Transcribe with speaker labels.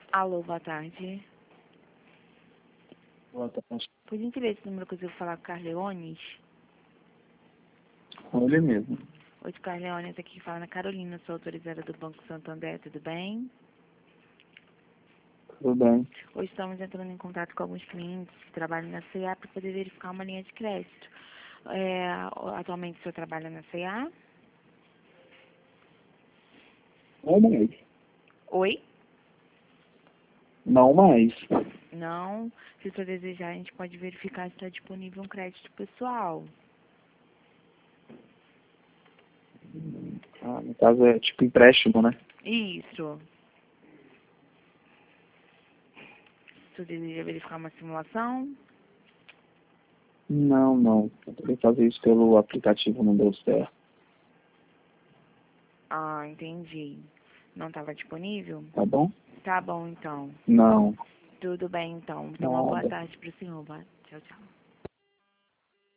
Speaker 1: Alô, boa tarde.
Speaker 2: Boa tarde.
Speaker 1: Por gentileza, esse número que eu devo falar com o Carleones?
Speaker 2: Com ele mesmo.
Speaker 1: Oi, Carleones, aqui fala na Carolina, sou autorizada do Banco Santander, tudo bem?
Speaker 2: Tudo bem.
Speaker 1: Hoje estamos entrando em contato com alguns clientes que trabalham na CA para poder verificar uma linha de crédito. Atualmente o senhor trabalha na CA?
Speaker 2: Não mais.
Speaker 1: Oi?
Speaker 2: Não mais.
Speaker 1: Não. Se o senhor desejar, a gente pode verificar se está disponível um crédito pessoal.
Speaker 2: Ah, no caso é tipo empréstimo, né?
Speaker 1: Isso. Se o senhor deseja verificar uma simulação?
Speaker 2: Não. Eu tentei fazer isso pelo aplicativo, não deu certo.
Speaker 1: Ah, entendi. Não estava disponível?
Speaker 2: Tá bom?
Speaker 1: Tá bom, então.
Speaker 2: Não.
Speaker 1: Tudo bem, então. Então, uma boa
Speaker 2: Nada.
Speaker 1: tarde para o senhor. Tchau, tchau.